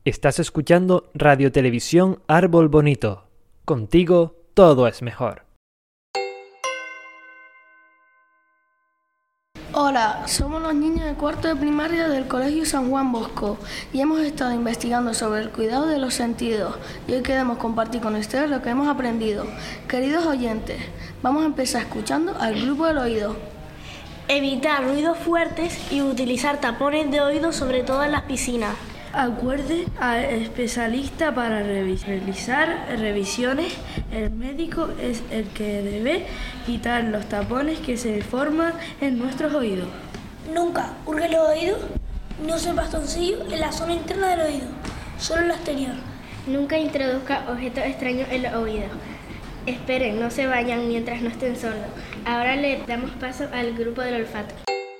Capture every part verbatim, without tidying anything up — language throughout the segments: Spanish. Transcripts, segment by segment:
Estás escuchando Radio Televisión Árbol Bonito. Contigo todo es mejor. Hola, somos los niños de cuarto de primaria del Colegio San Juan Bosco y hemos estado investigando sobre el cuidado de los sentidos y hoy queremos compartir con ustedes lo que hemos aprendido. Queridos oyentes, vamos a empezar escuchando al grupo del oído. Evitar ruidos fuertes y utilizar tapones de oído, sobre todo en las piscinas. Acuerde al especialista para realizar revisiones. El médico es el que debe quitar los tapones que se forman en nuestros oídos. Nunca hurgue los oídos, no use bastoncillo en la zona interna del oído, solo en la exterior. Nunca introduzca objetos extraños en los oídos. Esperen, no se vayan mientras no estén sordos. Ahora le damos paso al grupo del olfato.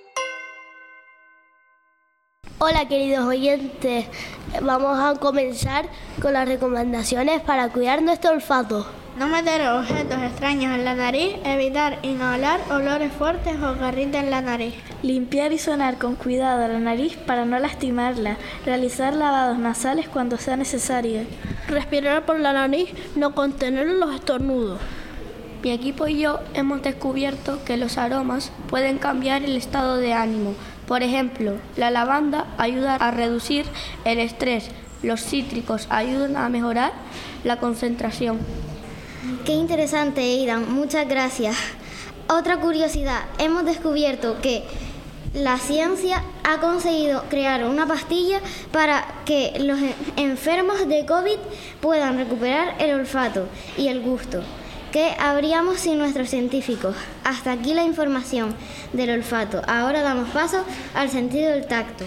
Hola queridos oyentes, vamos a comenzar con las recomendaciones para cuidar nuestro olfato. No meter objetos extraños en la nariz, evitar inhalar olores fuertes o garritas en la nariz. Limpiar y sonar con cuidado la nariz para no lastimarla, realizar lavados nasales cuando sea necesario. Respirar por la nariz, no contener los estornudos. Mi equipo y yo hemos descubierto que los aromas pueden cambiar el estado de ánimo. Por ejemplo, la lavanda ayuda a reducir el estrés, los cítricos ayudan a mejorar la concentración. Qué interesante, Aidan, muchas gracias. Otra curiosidad, hemos descubierto que la ciencia ha conseguido crear una pastilla para que los enfermos de COVID puedan recuperar el olfato y el gusto. ¿Qué habríamos sin nuestros científicos? Hasta aquí la información del olfato. Ahora damos paso al sentido del tacto.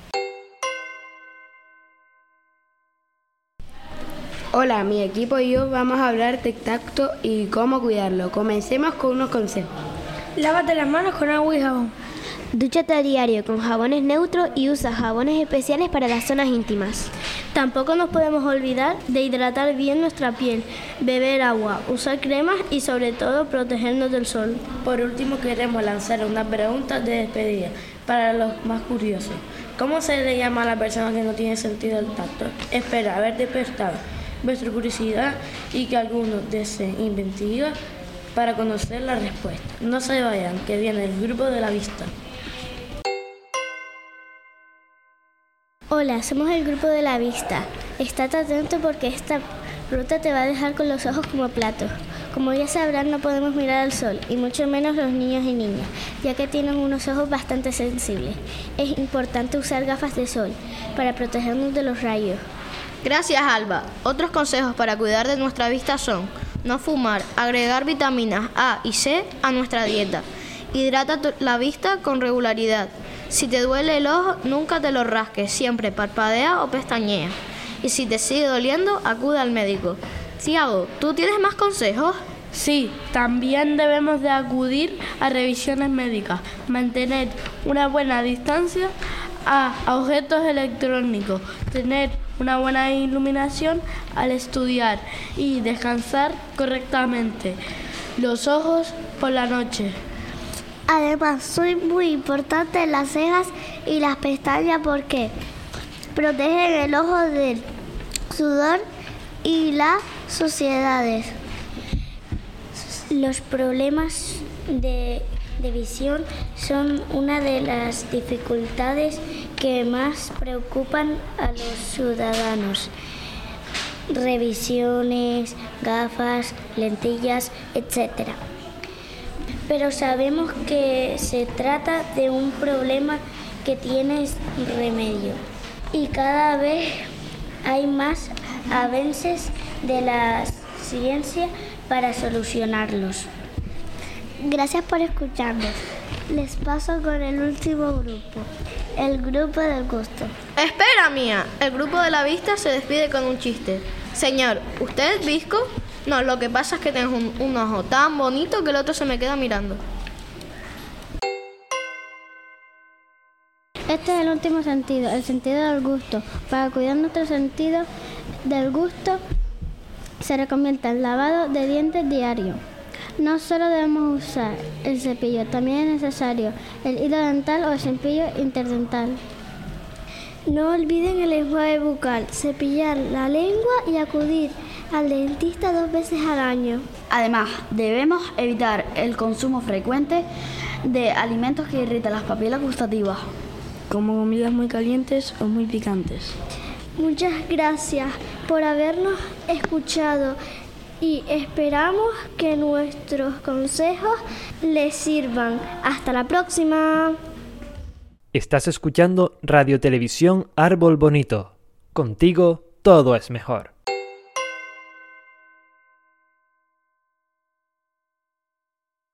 Hola, mi equipo y yo vamos a hablar de tacto y cómo cuidarlo. Comencemos con unos consejos. Lávate las manos con agua y jabón. Dúchate a diario con jabones neutros y usa jabones especiales para las zonas íntimas. Tampoco nos podemos olvidar de hidratar bien nuestra piel, beber agua, usar cremas y sobre todo protegernos del sol. Por último queremos lanzar una pregunta de despedida para los más curiosos. ¿Cómo se le llama a la persona que no tiene sentido del tacto? Espero haber despertado vuestra curiosidad y que algunos deseen inventiva para conocer la respuesta. No se vayan, que viene el grupo de la vista. Hola, somos el grupo de la vista. Estate atento porque esta ruta te va a dejar con los ojos como platos. Como ya sabrán, no podemos mirar al sol, y mucho menos los niños y niñas, ya que tienen unos ojos bastante sensibles. Es importante usar gafas de sol para protegernos de los rayos. Gracias, Alba. Otros consejos para cuidar de nuestra vista son: no fumar, agregar vitaminas A y C a nuestra dieta. Hidrata la vista con regularidad. Si te duele el ojo, nunca te lo rasques, siempre parpadea o pestañea. Y si te sigue doliendo, acude al médico. Tiago, ¿tú tienes más consejos? Sí, también debemos de acudir a revisiones médicas, mantener una buena distancia a, a objetos electrónicos, tener una buena iluminación al estudiar y descansar correctamente los ojos por la noche. Además, son muy importantes las cejas y las pestañas porque protegen el ojo del sudor y las suciedades. Los problemas de, de visión son una de las dificultades que más preocupan a los ciudadanos. Revisiones, gafas, lentillas, etcétera. Pero sabemos que se trata de un problema que tiene remedio y cada vez hay más avances de la ciencia para solucionarlos. Gracias por escucharnos. Les paso con el último grupo, el grupo del gusto. Espera, mía. El grupo de la vista se despide con un chiste. Señor, ¿usted es visco? No, lo que pasa es que tengo un, un ojo tan bonito que el otro se me queda mirando. Este es el último sentido, el sentido del gusto. Para cuidar nuestro sentido del gusto, se recomienda el lavado de dientes diario. No solo debemos usar el cepillo, también es necesario el hilo dental o el cepillo interdental. No olviden el enjuague bucal, cepillar la lengua y acudir al dentista dos veces al año. Además, debemos evitar el consumo frecuente de alimentos que irritan las papilas gustativas, como comidas muy calientes o muy picantes. Muchas gracias por habernos escuchado y esperamos que nuestros consejos les sirvan. Hasta la próxima. Estás escuchando Radio Televisión Árbol Bonito. Contigo todo es mejor.